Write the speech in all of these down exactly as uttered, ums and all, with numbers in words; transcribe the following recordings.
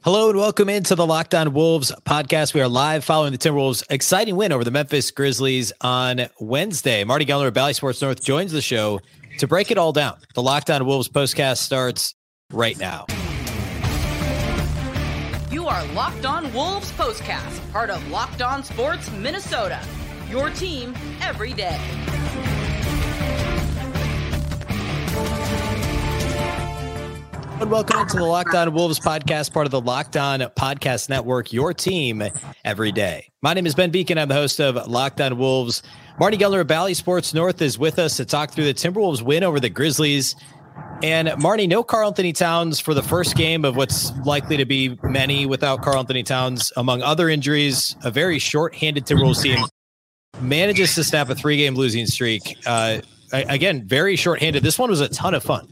Hello and welcome into the Locked On Wolves podcast. We are live following the Timberwolves' exciting win over the Memphis Grizzlies on Wednesday. Marty Geller of Bally Sports North joins the show to break it all down. The Locked On Wolves postcast starts right now. You are Locked On Wolves postcast, part of Locked On Sports Minnesota. Your team every day. And welcome into the Locked On Wolves podcast, part of the Locked On Podcast Network, your team every day. My name is Ben Beacon. I'm the host of Locked On Wolves. Marty Geller of Bally Sports North is with us to talk through the Timberwolves win over the Grizzlies. And Marty, no Karl-Anthony Towns for the first game of what's likely to be many without Karl-Anthony Towns, among other injuries. A very short-handed Timberwolves team manages to snap a three-game losing streak. Uh, again, very short-handed. This one was a ton of fun.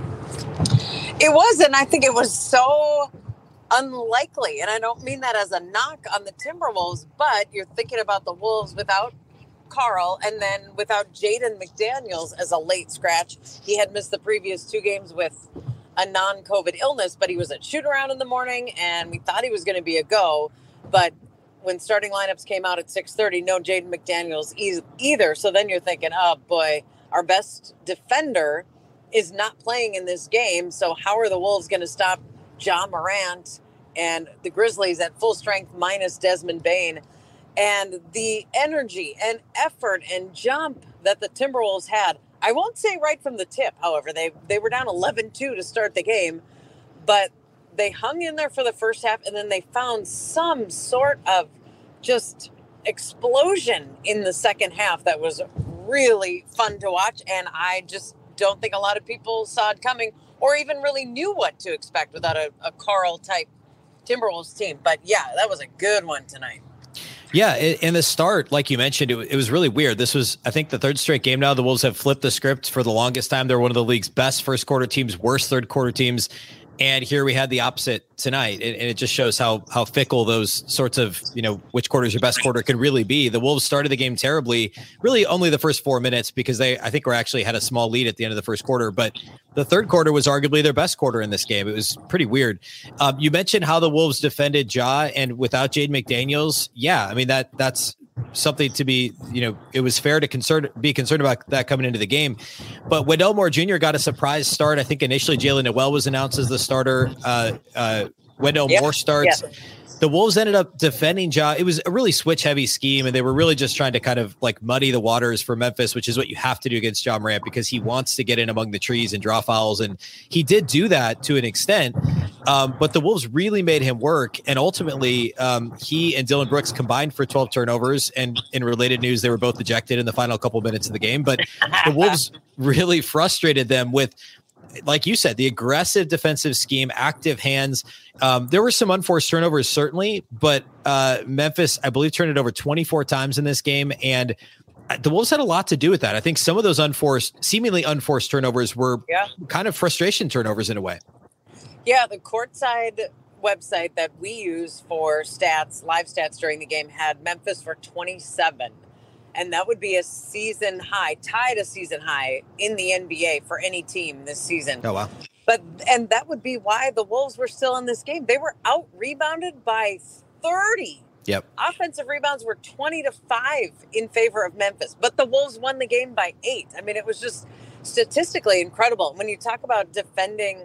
It was, and I think it was so unlikely. And I don't mean that as a knock on the Timberwolves, but you're thinking about the Wolves without Karl and then without Jaden McDaniels as a late scratch. He had missed the previous two games with a non-COVID illness, but he was at shoot-around in the morning, and we thought he was going to be a go. But when starting lineups came out at six thirty, no Jaden McDaniels e- either. So then you're thinking, oh, boy, our best defender is not playing in this game. So how are the Wolves going to stop Ja Morant and the Grizzlies at full strength minus Desmond Bane? And the energy and effort and jump that the Timberwolves had, I won't say right from the tip, however, they they were down eleven two to start the game, but they hung in there for the first half, and then they found some sort of just explosion in the second half that was really fun to watch. And I just don't think a lot of people saw it coming or even really knew what to expect without a, a Karl type Timberwolves team. But yeah, that was a good one tonight. Yeah, in the start, like you mentioned, it, it was really weird. This was, I think, the third straight game now. The Wolves have flipped the script for the longest time. They're one of the league's best first quarter teams, worst third quarter teams. And here we had the opposite tonight. And it just shows how how fickle those sorts of, you know, which quarter is your best quarter can really be. The Wolves started the game terribly, really only the first four minutes because they, I think, were actually had a small lead at the end of the first quarter. But the third quarter was arguably their best quarter in this game. It was pretty weird. Um, you mentioned how the Wolves defended Ja, and without Jaden McDaniels, yeah, I mean, that that's something to be, you know, it was fair to concern, be concerned about that coming into the game. But Wendell Moore Junior got a surprise start. I think initially Jaylen Nowell was announced as the starter. Uh, uh, Wendell yep. Moore starts. Yep. The Wolves ended up defending Ja. It was a really switch-heavy scheme, and they were really just trying to kind of like muddy the waters for Memphis, which is what you have to do against Ja Morant because he wants to get in among the trees and draw fouls, and he did do that to an extent. Um, but the Wolves really made him work, and ultimately um, he and Dillon Brooks combined for twelve turnovers, and in related news, they were both ejected in the final couple minutes of the game. But the Wolves really frustrated them with, like you said, the aggressive defensive scheme, active hands. Um, there were some unforced turnovers, certainly, but uh, Memphis, I believe, turned it over twenty-four times in this game, and the Wolves had a lot to do with that. I think some of those unforced, seemingly unforced turnovers were yeah. kind of frustration turnovers in a way. Yeah, the Courtside website that we use for stats, live stats during the game, had Memphis for twenty-seven. And that would be a season high, tied a season high in the N B A for any team this season. Oh, wow. But, and that would be why the Wolves were still in this game. They were out rebounded by thirty. Yep. Offensive rebounds were twenty to five in favor of Memphis, but the Wolves won the game by eight. I mean, it was just statistically incredible. When you talk about defending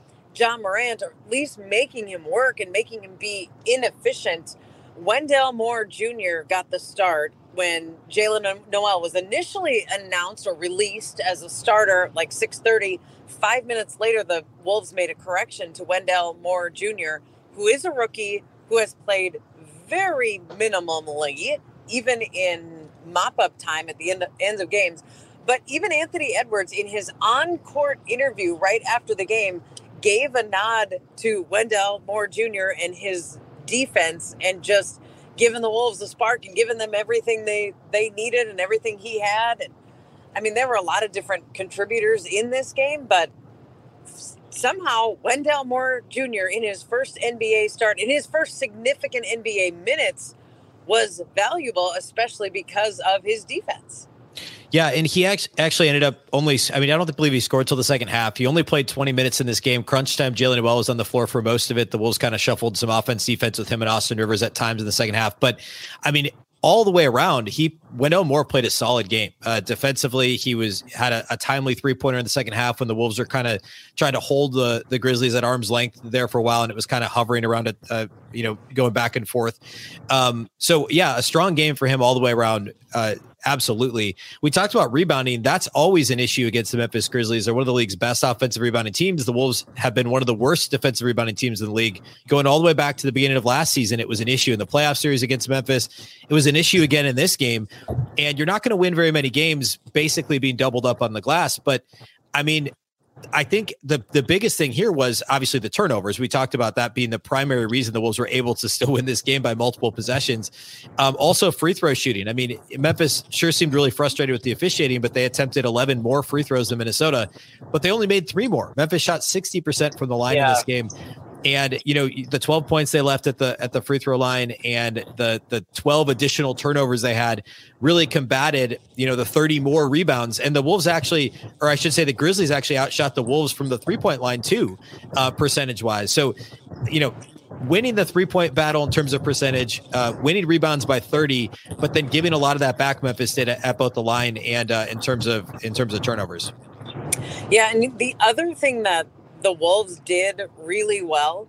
Ja Morant, or at least making him work and making him be inefficient, Wendell Moore Junior got the start when Jaylen Nowell was initially announced or released as a starter, like six thirty. Five minutes later, the Wolves made a correction to Wendell Moore Junior, who is a rookie, who has played very minimally, even in mop-up time at the end of, ends of games. But even Anthony Edwards, in his on-court interview right after the game, gave a nod to Wendell Moore Junior and his defense, and just giving the Wolves a spark and giving them everything they, they needed and everything he had. And I mean, there were a lot of different contributors in this game, but somehow Wendell Moore Junior in his first N B A start, in his first significant N B A minutes, was valuable, especially because of his defense. Yeah, and he actually ended up only, I mean, I don't believe he scored till the second half. He only played twenty minutes in this game. Crunch time, Jaylen Nowell was on the floor for most of it. The Wolves kind of shuffled some offense, defense with him and Austin Rivers at times in the second half. But, I mean, all the way around, he Wendell Moore played a solid game. Uh, defensively, he was had a, a timely three-pointer in the second half when the Wolves are kind of trying to hold the, the Grizzlies at arm's length there for a while, and it was kind of hovering around it, uh, you know, going back and forth. Um, so, yeah, a strong game for him all the way around. Uh, absolutely. We talked about rebounding. That's always an issue against the Memphis Grizzlies. They're one of the league's best offensive rebounding teams. The Wolves have been one of the worst defensive rebounding teams in the league. Going all the way back to the beginning of last season, it was an issue in the playoff series against Memphis. It was an issue again in this game. And you're not going to win very many games basically being doubled up on the glass. But, I mean, I think the the biggest thing here was obviously the turnovers. We talked about that being the primary reason the Wolves were able to still win this game by multiple possessions. Um, also, free throw shooting. I mean, Memphis sure seemed really frustrated with the officiating, but they attempted eleven more free throws than Minnesota, but they only made three more. Memphis shot sixty percent from the line yeah. in this game. And, you know, the twelve points they left at the at the free throw line and the the twelve additional turnovers they had really combated, you know, the thirty more rebounds. And the Wolves actually, or I should say the Grizzlies actually outshot the Wolves from the three-point line too, uh, percentage-wise. So, you know, winning the three-point battle in terms of percentage, uh, winning rebounds by thirty, but then giving a lot of that back, Memphis did at, at both the line and uh, in terms of in terms of turnovers. Yeah, and the other thing that the Wolves did really well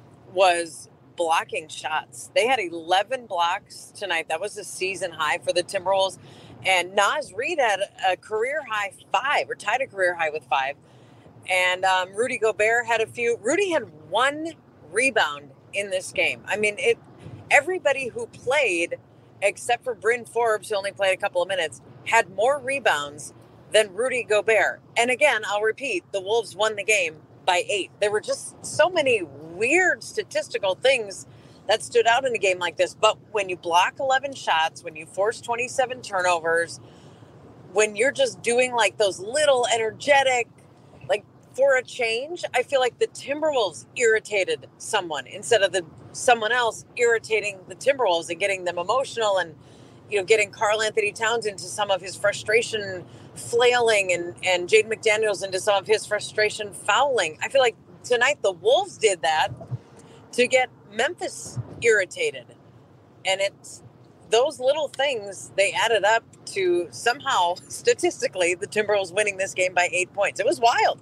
was blocking shots. They had eleven blocks tonight. That was a season high for the Timberwolves. And Naz Reid had a career high five, or tied a career high with five. And um, Rudy Gobert had a few. Rudy had one rebound in this game. I mean, it. Everybody who played, except for Bryn Forbes, who only played a couple of minutes, had more rebounds than Rudy Gobert. And again, I'll repeat, the Wolves won the game by eight. There were just so many weird statistical things that stood out in a game like this. But when you block eleven shots, when you force twenty-seven turnovers, when you're just doing like those little energetic, like for a change, I feel like the Timberwolves irritated someone instead of the someone else irritating the Timberwolves and getting them emotional and, you know, getting Karl Anthony Towns into some of his frustration flailing and, and Jaden McDaniels into some of his frustration fouling. I feel like tonight the Wolves did that to get Memphis irritated. And it's those little things, they added up to somehow, statistically, the Timberwolves winning this game by eight points. It was wild.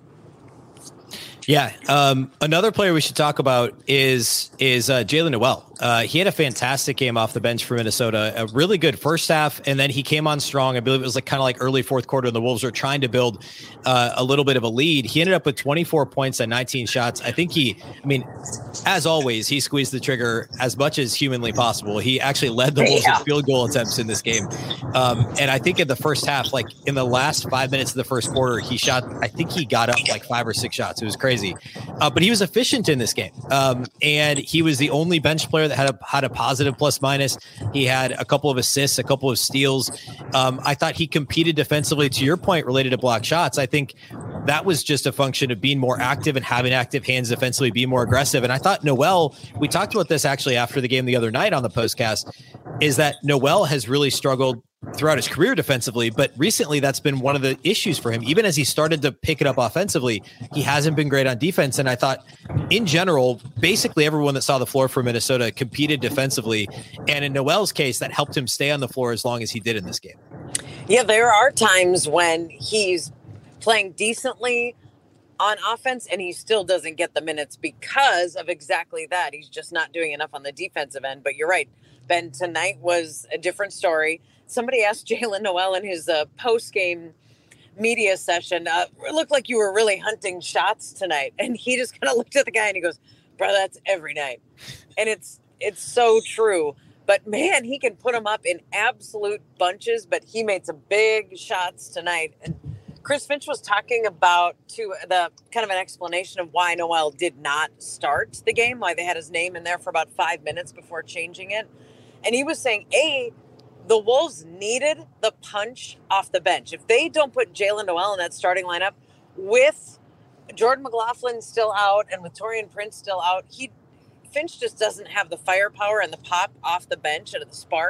Yeah. Um, another player we should talk about is is uh, Jaylen Nowell. Uh, he had a fantastic game off the bench for Minnesota, a really good first half, and then he came on strong. I believe it was like kind of like early fourth quarter, and the Wolves were trying to build uh, a little bit of a lead. He ended up with twenty-four points and nineteen shots. I think he, I mean, as always, he squeezed the trigger as much as humanly possible. He actually led the Wolves yeah. in field goal attempts in this game. Um, and I think in the first half, like in the last five minutes of the first quarter, he shot, I think he got up like five or six shots. It was crazy. Uh, but he was efficient in this game. Um, and he was the only bench player that had a had a positive plus minus. He had a couple of assists, a couple of steals. Um, I thought he competed defensively. To your point, related to block shots, I think that was just a function of being more active and having active hands defensively, being more aggressive. And I thought Nowell, we talked about this actually after the game the other night on the postcast, is that Nowell has really struggled throughout his career defensively, but recently that's been one of the issues for him. Even as he started to pick it up offensively, he hasn't been great on defense. And I thought in general, basically everyone that saw the floor for Minnesota competed defensively. And in Nowell's case, that helped him stay on the floor as long as he did in this game. Yeah, there are times when he's playing decently on offense and he still doesn't get the minutes because of exactly that. He's just not doing enough on the defensive end. But you're right, Ben, tonight was a different story. Somebody asked Jaylen Nowell in his uh, post-game media session, uh, it looked like you were really hunting shots tonight. And he just kind of looked at the guy and he goes, bro, that's every night. And it's it's so true. But, man, he can put them up in absolute bunches. But he made some big shots tonight. And Chris Finch was talking about to the kind of an explanation of why Nowell did not start the game, why they had his name in there for about five minutes before changing it. And he was saying, A, the Wolves needed the punch off the bench. If they don't put Jaylen Nowell in that starting lineup with Jordan McLaughlin still out and with Taurean Prince still out, he Finch just doesn't have the firepower and the pop off the bench and the spark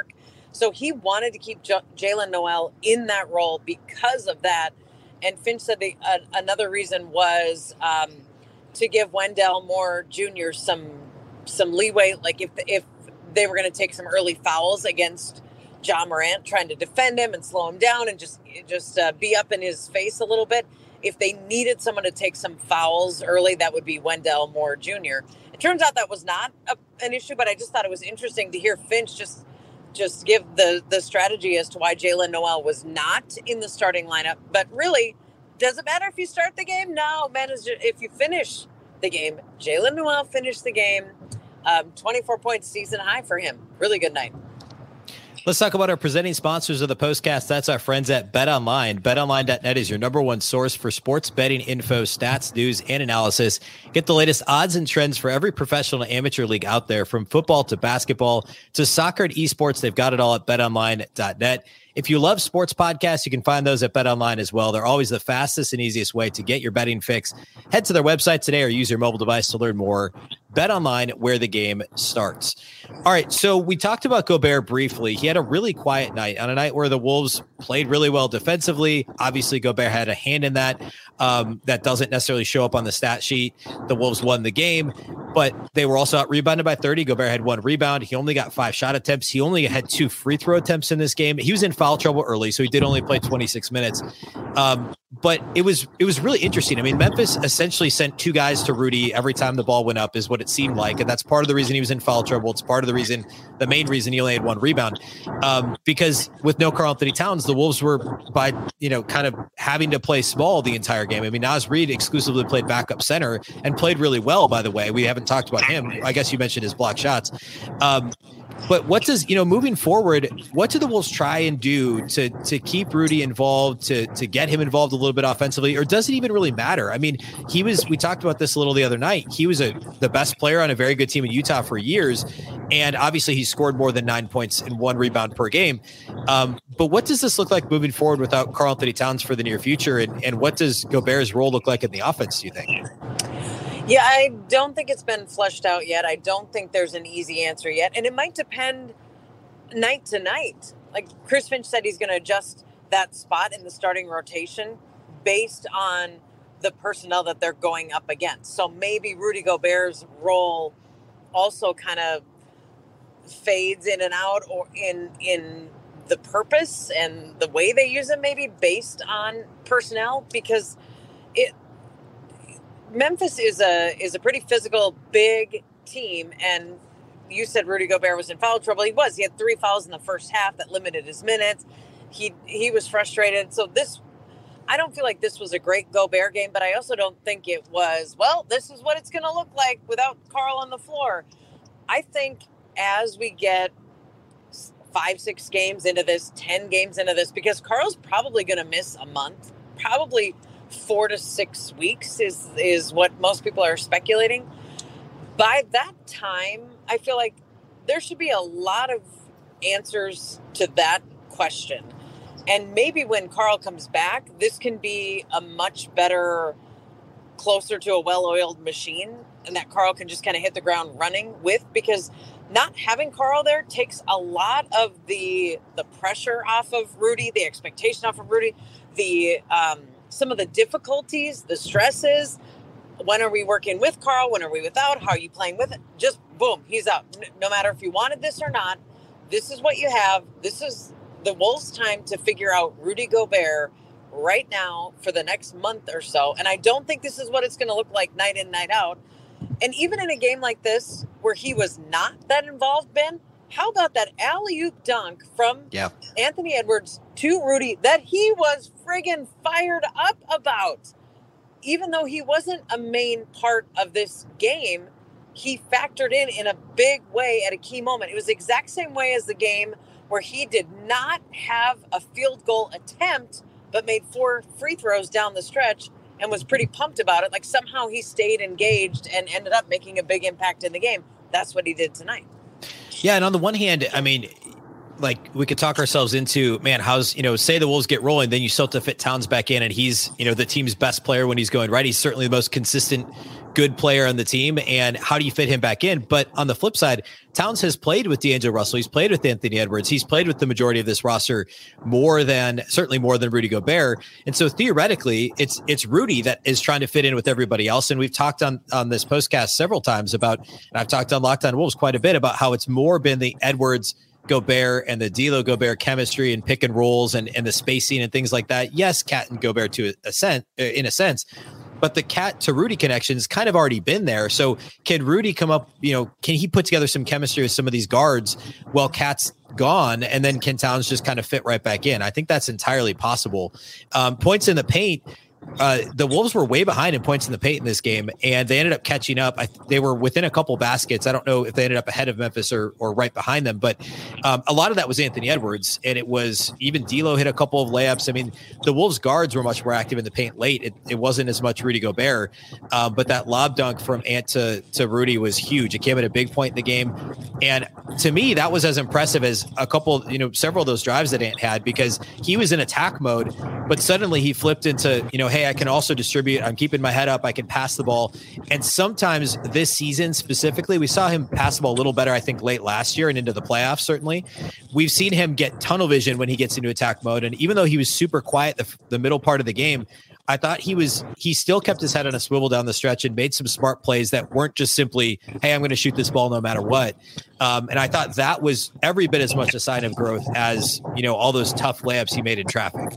So he wanted to keep J- Jaylen Nowell in that role because of that. And Finch said the, uh, another reason was um, to give Wendell Moore Junior some some leeway, like if if they were going to take some early fouls against Ja Morant, trying to defend him and slow him down and just just uh, be up in his face a little bit. If they needed someone to take some fouls early, that would be Wendell Moore Junior It turns out that was not a, an issue, but I just thought it was interesting to hear Finch just just give the, the strategy as to why Jaylen Nowell was not in the starting lineup. But really, does it matter if you start the game? No, man, if you finish the game. Jaylen Nowell finished the game. Um, twenty-four points, season high for him. Really good night. Let's talk about our presenting sponsors of the postcast. That's our friends at BetOnline. Bet Online dot net is your number one source for sports betting info, stats, news, and analysis. Get the latest odds and trends for every professional and amateur league out there, from football to basketball to soccer and esports. They've got it all at Bet Online dot net. If you love sports podcasts, you can find those at BetOnline as well. They're always the fastest and easiest way to get your betting fix. Head to their website today or use your mobile device to learn more. BetOnline, where the game starts. All right, so we talked about Gobert briefly. He had a really quiet night, on a night where the Wolves played really well defensively. Obviously, Gobert had a hand in that. Um, that doesn't necessarily show up on the stat sheet. The Wolves won the game, but they were also out rebounded by thirty. Gobert had one rebound. He only got five shot attempts. He only had two free throw attempts in this game. He was in foul trouble early, so he did only play twenty-six minutes. Um, but it was it was really interesting. I mean, Memphis essentially sent two guys to Rudy every time the ball went up, is what it seemed like. And that's part of the reason he was in foul trouble. It's part of the reason, the main reason he only had one rebound. Um, because with no Karl-Anthony Towns, the Wolves were, by, you know, kind of having to play small the entire game. I mean, Naz Reid exclusively played backup center and played really well, by the way. We haven't talked about him. I guess you mentioned his block shots. Um, But what does, you know, moving forward, what do the Wolves try and do to to keep Rudy involved, to to get him involved a little bit offensively, or does it even really matter? I mean, he was, we talked about this a little the other night. He was a the best player on a very good team in Utah for years. And obviously he scored more than nine points and one rebound per game. Um, but what does this look like moving forward without Karl-Anthony Towns for the near future? And, and what does Gobert's role look like in the offense, do you think? Yeah, I don't think it's been fleshed out yet. I don't think there's an easy answer yet. And it might depend night to night. Like Chris Finch said, he's going to adjust that spot in the starting rotation based on the personnel that they're going up against. So maybe Rudy Gobert's role also kind of fades in and out, or in in the purpose and the way they use him, maybe based on personnel, because it Memphis is a is a pretty physical, big team, and you said Rudy Gobert was in foul trouble. He was. He had three fouls in the first half that limited his minutes. He he was frustrated. So this, I don't feel like this was a great Gobert game, but I also don't think it was, well, this is what it's going to look like without Karl on the floor. I think as we get five, six games into this, ten games into this, because Karl's probably going to miss a month, probably four to six weeks is is what most people are speculating. By that time, I feel like there should be a lot of answers to that question. And maybe when Karl comes back, this can be a much better, closer to a well-oiled machine, and that Karl can just kind of hit the ground running with, because not having Karl there takes a lot of the the pressure off of Rudy, the expectation off of Rudy, the um some of the difficulties, the stresses. When are we working with Karl? When are we without? How are you playing with it? Just boom, he's out. No matter if you wanted this or not, this is what you have. This is the Wolves' time to figure out Rudy Gobert right now for the next month or so. And I don't think this is what it's going to look like night in, night out. And even in a game like this, where he was not that involved, Ben, how about that alley-oop dunk from yeah. Anthony Edwards to Rudy that he was friggin' fired up about? Even though he wasn't a main part of this game, he factored in in a big way at a key moment. It was the exact same way as the game where he did not have a field goal attempt, but made four free throws down the stretch and was pretty pumped about it. Like somehow he stayed engaged and ended up making a big impact in the game. That's what he did tonight. Yeah, and on the one hand, I mean, like we could talk ourselves into, man, how's, you know, say the Wolves get rolling, then you still have to fit Towns back in, and he's, you know, the team's best player when he's going right. He's certainly the most consistent good player on the team, and how do you fit him back in? But on the flip side, Towns has played with D'Angelo Russell. He's played with Anthony Edwards. He's played with the majority of this roster more than, certainly more than Rudy Gobert. And so theoretically, it's it's Rudy that is trying to fit in with everybody else. And we've talked on, on this postcast several times about, and I've talked on Locked On Wolves quite a bit about how it's more been the Edwards Gobert and the D'Lo Gobert chemistry and pick and rolls and, and the spacing and things like that. Yes, Cat and Gobert to a sense, in a sense, but the Cat to Rudy connection's kind of already been there. So can Rudy come up, you know, can he put together some chemistry with some of these guards while Cat's gone? And then can Towns just kind of fit right back in? I think that's entirely possible. Um, points in the paint. Uh, the Wolves were way behind in points in the paint in this game, and they ended up catching up. I, they were within a couple baskets. I don't know if they ended up ahead of Memphis or or right behind them, but um, a lot of that was Anthony Edwards, and it was even D'Lo hit a couple of layups. I mean, the Wolves guards were much more active in the paint late. It, it wasn't as much Rudy Gobert, uh, but that lob dunk from Ant to, to Rudy was huge. It came at a big point in the game, and to me, that was as impressive as a couple, you know, several of those drives that Ant had, because he was in attack mode, but suddenly he flipped into, you know, hey, I can also distribute. I'm keeping my head up. I can pass the ball. And sometimes this season specifically, we saw him pass the ball a little better, I think, late last year and into the playoffs, certainly. We've seen him get tunnel vision when he gets into attack mode. And even though he was super quiet the, the middle part of the game, I thought he was, he still kept his head on a swivel down the stretch and made some smart plays that weren't just simply, hey, I'm going to shoot this ball no matter what. Um, and I thought that was every bit as much a sign of growth as, you know, all those tough layups he made in traffic.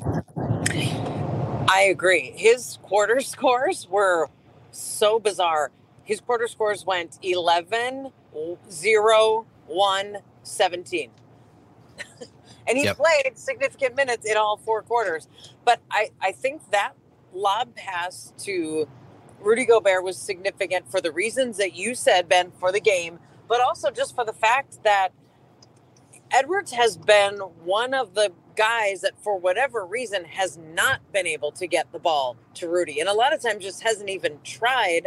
I agree. His quarter scores were so bizarre. His quarter scores went eleven, zero, one, seventeen. And he yep. played significant minutes in all four quarters. But I, I think that lob pass to Rudy Gobert was significant for the reasons that you said, Ben, for the game, but also just for the fact that Edwards has been one of the guys that for whatever reason has not been able to get the ball to Rudy, and a lot of times just hasn't even tried.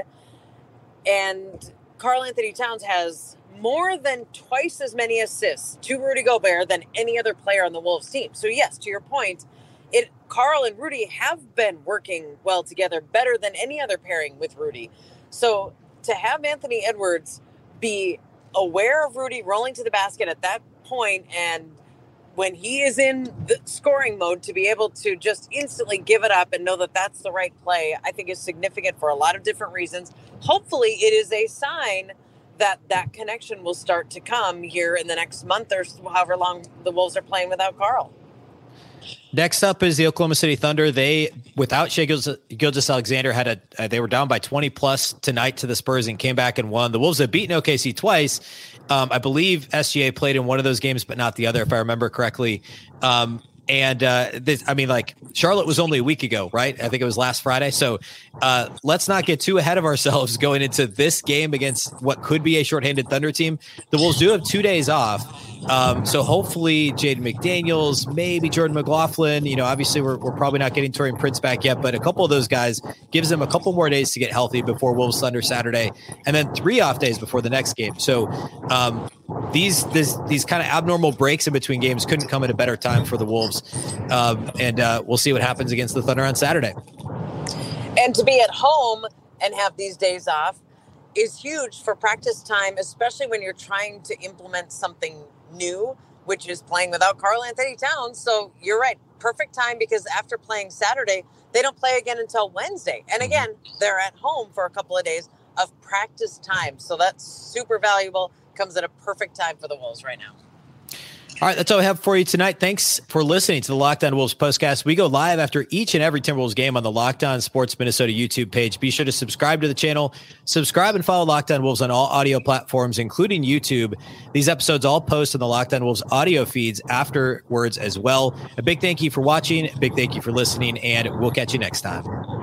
And Karl-Anthony Towns has more than twice as many assists to Rudy Gobert than any other player on the Wolves team. So yes, to your point, it Karl and Rudy have been working well together, better than any other pairing with Rudy. So to have Anthony Edwards be aware of Rudy rolling to the basket at that point, and when he is in the scoring mode, to be able to just instantly give it up and know that that's the right play, I think is significant for a lot of different reasons. Hopefully it is a sign that that connection will start to come here in the next month or however long the Wolves are playing without Karl. Next up is the Oklahoma City Thunder. They, without Shai Gilgeous-Alexander, had a uh, they were down by twenty plus tonight to the Spurs and came back and won. The Wolves have beaten O K C twice. Um, I believe S G A played in one of those games, but not the other, if I remember correctly. Um, and uh, this, I mean, like Charlotte was only a week ago, right? I think it was last Friday. So uh, let's not get too ahead of ourselves going into this game against what could be a shorthanded Thunder team. The Wolves do have two days off. Um, so hopefully Jaden McDaniels, maybe Jordan McLaughlin, you know, obviously we're, we're probably not getting Taurean Prince back yet, but a couple of those guys gives them a couple more days to get healthy before Wolves Thunder Saturday, and then three off days before the next game. So um, these, this, these kind of abnormal breaks in between games couldn't come at a better time for the Wolves. Um, and uh, we'll see what happens against the Thunder on Saturday. And to be at home and have these days off is huge for practice time, especially when you're trying to implement something new, which is playing without Karl-Anthony Towns. So you're right. Perfect time, because after playing Saturday, they don't play again until Wednesday. And again, they're at home for a couple of days of practice time. So that's super valuable. Comes at a perfect time for the Wolves right now. All right, that's all I have for you tonight. Thanks for listening to the Locked On Wolves podcast. We go live after each and every Timberwolves game on the Locked On Sports Minnesota YouTube page. Be sure to subscribe to the channel. Subscribe and follow Locked On Wolves on all audio platforms, including YouTube. These episodes all post on the Locked On Wolves audio feeds afterwards as well. A big thank you for watching. A big thank you for listening, and we'll catch you next time.